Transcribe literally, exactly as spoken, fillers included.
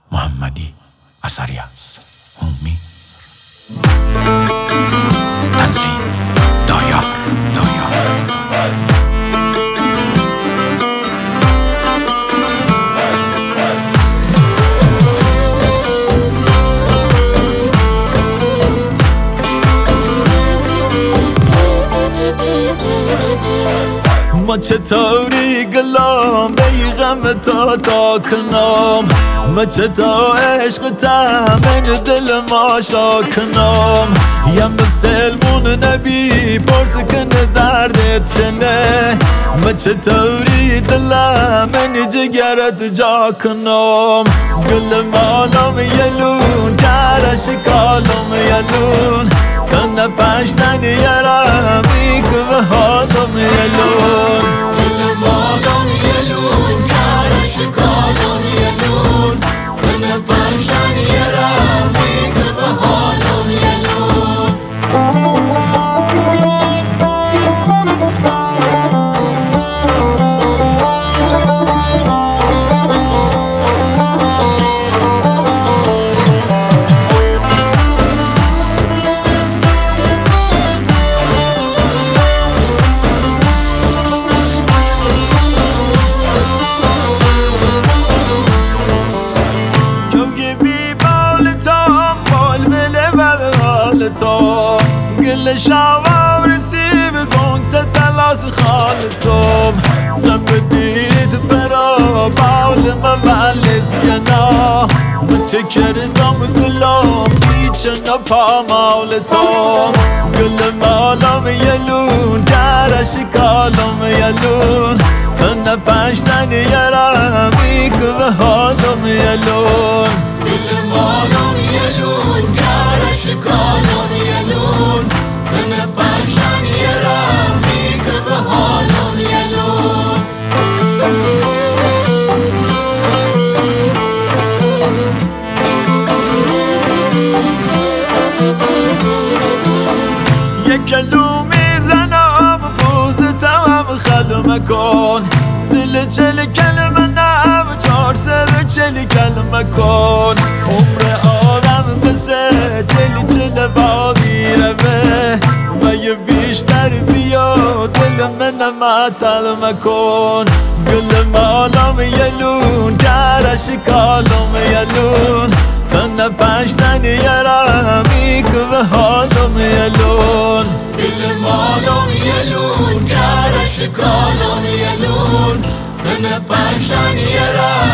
محمدی اثری است. امید تنظیم دایار دایار ما چطوری گلام بی غم تا تا کنام، ما چطور عشق تمن دل ما شا کنام. یم سلمون نبی پرس کنه دردت چنه، ما چطوری دلم من جگرت جا کنام. گل مالام یلون کرش کالام یلون، تن پشت زن یرمی که به حالم یلون. گل مالام یلون کرش کالام یلون، تن پشت زن یرمی که به حالم یلون. تو گل شاور رسیب کن تتلاس خالتم، غم دید برا باول مبلز ینا. من چه کردم گلام بیچنا پا مالتم. گل مالام یلون درش کالام یلون، تن پشت زن یرمی که به حالم یلون. گل مالام یلون درش کالام یلون، تن پشت زن یرمی که به حالم یلون. یک کلو میزنم پوزتم خلم کن، دل چل کلمه نم چار سر چل کلمه کن. عمر آدم بسه چل چل بادی روه، و یه بیشتر بیا دل من معطل مکن. گل مالام یلون درش کالام یلون، تن پشت زن یرمی که به حالم یلون. گل مالام یلون درش کالام یلون، تن پشت زن یرمی